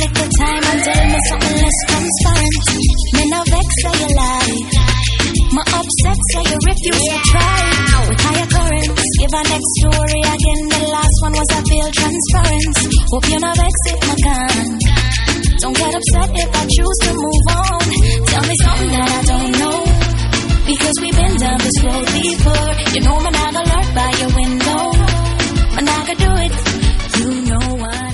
little time and tell me something less transparent. Me no vex say you lie. My upset say you refuse to try. With higher currents, give a next story again. The last one was a failed transference. Hope you no vex if I can. Don't get upset if I choose to move on. Tell me something that I don't know, because we've been down this road before. You know man, I gonna lurk by your window. Man, I could do it. You know why.